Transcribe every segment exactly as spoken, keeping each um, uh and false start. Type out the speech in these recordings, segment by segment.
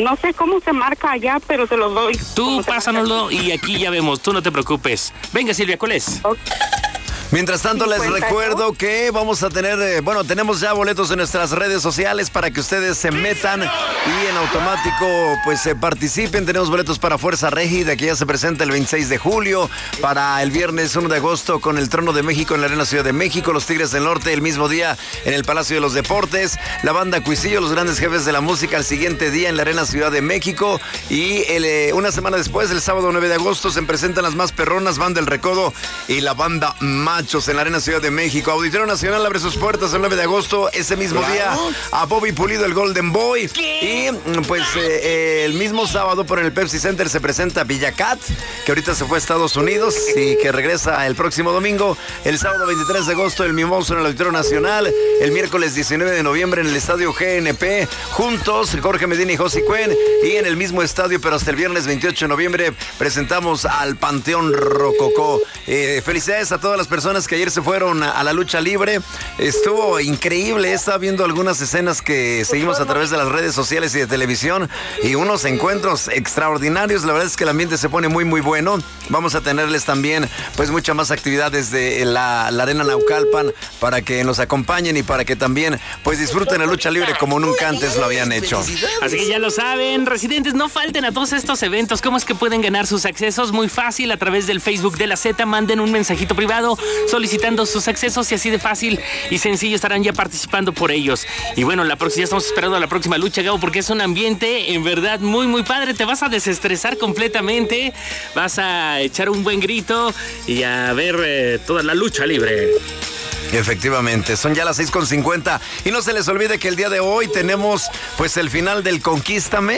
No sé cómo se marca allá, pero te lo doy. Tú pásanoslo y aquí ya vemos, tú no te preocupes. Venga, Silvia, ¿cuál es? Okay. Mientras tanto, les recuerdo que vamos a tener, eh, bueno, tenemos ya boletos en nuestras redes sociales para que ustedes se metan y en automático, pues, eh, participen. Tenemos boletos para Fuerza Régida, que ya se presenta el veintiséis de julio, para el viernes uno de agosto con el Trono de México en la Arena Ciudad de México, los Tigres del Norte el mismo día en el Palacio de los Deportes, la banda Cuisillo, los grandes jefes de la música el siguiente día en la Arena Ciudad de México y el, eh, una semana después, el sábado nueve de agosto, se presentan las más perronas, Banda El Recodo y la banda Machos en la Arena Ciudad de México. Auditorio Nacional abre sus puertas el nueve de agosto, ese mismo día a Bobby Pulido, el Golden Boy. ¿Qué? Y pues eh, eh, el mismo sábado por el Pepsi Center se presenta Villacat, que ahorita se fue a Estados Unidos y que regresa el próximo domingo. El sábado veintitrés de agosto el Mimoso en el Auditorio Nacional. El miércoles diecinueve de noviembre en el Estadio G N P, juntos Jorge Medina y Josie Cuen. Y en el mismo estadio, pero hasta el viernes veintiocho de noviembre, presentamos al Panteón Rococó. Eh, felicidades a todas las personas que ayer se fueron a, a la lucha libre. Estuvo increíble. Estaba viendo algunas escenas que seguimos a través de las redes sociales y de televisión y unos encuentros extraordinarios. La verdad es que el ambiente se pone muy muy bueno. Vamos a tenerles también pues mucha más actividad desde la, la Arena Naucalpan para que nos acompañen y para que también pues disfruten la lucha libre como nunca antes lo habían hecho. Así que ya lo saben, residentes, no falten a todos estos eventos. ¿Cómo es que pueden ganar sus accesos? Muy fácil, a través del Facebook de la Z, manden un mensajito privado solicitando sus accesos y así de fácil y sencillo estarán ya participando por ellos. Y bueno, la próxima, ya estamos esperando a la próxima lucha, Gabo, porque es un ambiente en verdad muy muy padre. Te vas a desestresar completamente, vas a echar un buen grito y a ver eh, toda la lucha libre. Efectivamente, son ya las seis con cincuenta y no se les olvide que el día de hoy tenemos pues el final del Conquístame.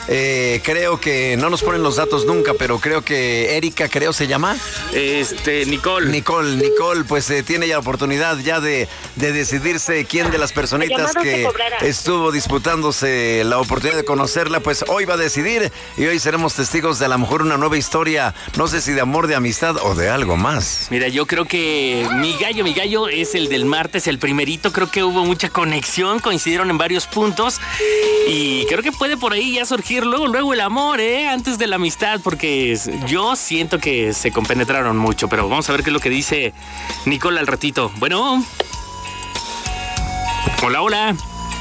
Eh, creo que no nos ponen los datos nunca, pero creo que Erika, creo se llama. Este, Nicole. Nicole, Nicole, pues eh, tiene ya oportunidad ya de, de decidirse quién de las personitas que estuvo disputándose la oportunidad de conocerla, pues hoy va a decidir y hoy seremos testigos de a lo mejor una nueva historia, no sé si de amor, de amistad o de algo más. Mira, yo creo que mi gallo, mi gallo es el del martes, el primerito. Creo que hubo mucha conexión, coincidieron en varios puntos y creo que puede por ahí ya surgir luego, luego el amor, ¿eh? Antes de la amistad, porque yo siento que se compenetraron mucho, pero vamos a ver qué es lo que dice Nicole al ratito. Bueno. Hola, hola.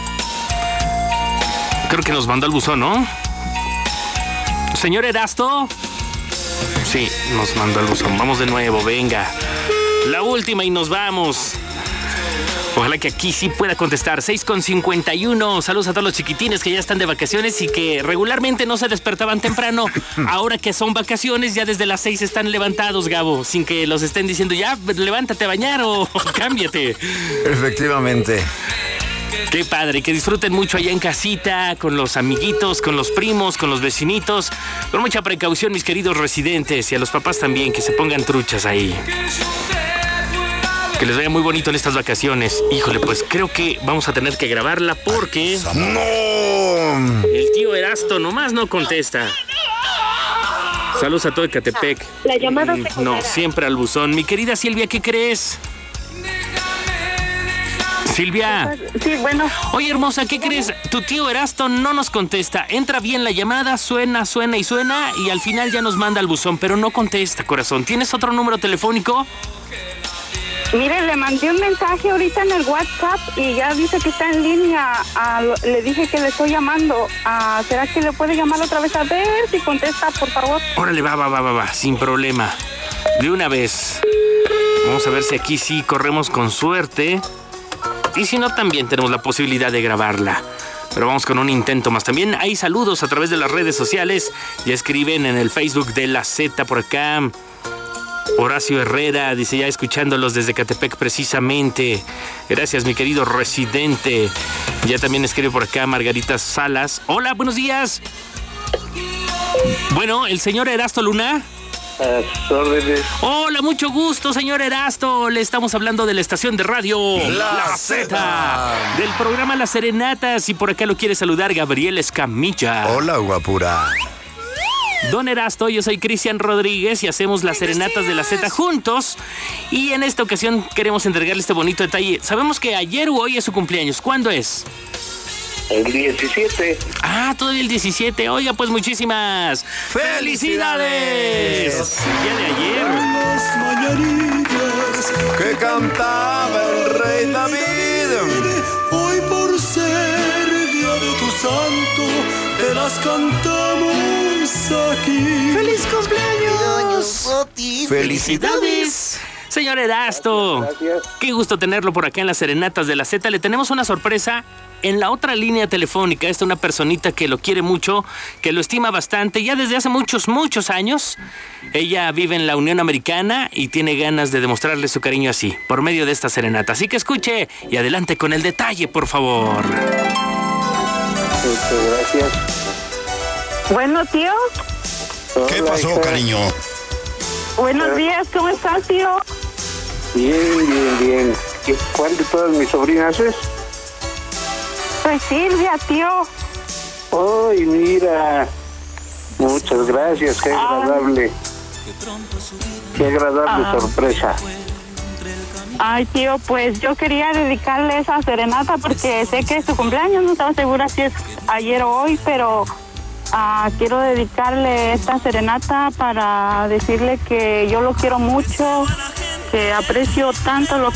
Creo que nos mandó al buzón, ¿no? Señor Erasto. Sí, nos mandó al buzón. Vamos de nuevo, venga. La última y nos vamos. Ojalá que aquí sí pueda contestar. seis con cincuenta y uno. Saludos a todos los chiquitines que ya están de vacaciones y que regularmente no se despertaban temprano. Ahora que son vacaciones, ya desde las seis están levantados, Gabo. Sin que los estén diciendo, ya, levántate a bañar o cámbiate. Efectivamente. Qué padre, que disfruten mucho allá en casita, con los amiguitos, con los primos, con los vecinitos. Con mucha precaución, mis queridos residentes, y a los papás también, que se pongan truchas ahí. Que les vaya muy bonito en estas vacaciones. Híjole, pues creo que vamos a tener que grabarla porque... ¡No! El tío Erasto nomás no contesta. Saludos a todo Ecatepec. La llamada se No, siempre al buzón. Mi querida Silvia, ¿qué crees? Silvia. Sí, bueno. Oye, hermosa, ¿qué crees? Tu tío Erasto no nos contesta. Entra bien la llamada, suena, suena y suena y al final ya nos manda al buzón, pero no contesta, corazón. ¿Tienes otro número telefónico? Mire, le mandé un mensaje ahorita en el WhatsApp y ya dice que está en línea. Ah, le dije que le estoy llamando. Ah, ¿será que le puede llamar otra vez? A ver si contesta, por favor. Órale, va, va, va, va, va, sin problema. De una vez. Vamos a ver si aquí sí corremos con suerte. Y si no, también tenemos la posibilidad de grabarla. Pero vamos con un intento más. También hay saludos a través de las redes sociales. Ya escriben en el Facebook de la Z por acá. Horacio Herrera dice, ya escuchándolos desde Catepec precisamente. Gracias, mi querido residente. Ya también escribe por acá Margarita Salas. Hola, buenos días. Bueno, el señor Erasto Luna. A sus órdenes. Hola, mucho gusto, señor Erasto. Le estamos hablando de la estación de radio La, La Z. Z, del programa Las Serenatas. Y por acá lo quiere saludar Gabriel Escamilla. Hola, guapura. Don Erasto, yo soy Cristian Rodríguez y hacemos las serenatas de la Z juntos. Y en esta ocasión queremos entregarle este bonito detalle. Sabemos que ayer o hoy es su cumpleaños. ¿Cuándo es? El diecisiete. Ah, todavía el diecisiete. Oiga, pues muchísimas felicidades. ¡Felicidades! Ya de ayer. Las mañanitas que cantaba el rey David. Hoy por ser día de tu santo, te las cantamos aquí. ¡Feliz cumpleaños! ¡Felicidades! Señor Erasto, Gracias. qué gusto tenerlo por acá en las Serenatas de la Z. Le tenemos una sorpresa en la otra línea telefónica. Esta una personita que lo quiere mucho, que lo estima bastante, ya desde hace muchos, muchos años. Ella vive en la Unión Americana y tiene ganas de demostrarle su cariño así, por medio de esta serenata. Así que escuche y adelante con el detalle, por favor. Muchas gracias. Bueno, tío. ¿Qué Hola, pasó, hija. cariño? Buenos días, ¿cómo estás, tío? Bien, bien, bien. ¿Qué- ¿Cuál de todas mis sobrinas es? Soy Silvia, tío. Ay, mira. Muchas gracias, qué agradable. Qué agradable Ah. sorpresa. Ay, tío, pues yo quería dedicarle esa serenata porque sé que es su cumpleaños, no estaba segura si es ayer o hoy, pero ah, quiero dedicarle esta serenata para decirle que yo lo quiero mucho, que aprecio tanto lo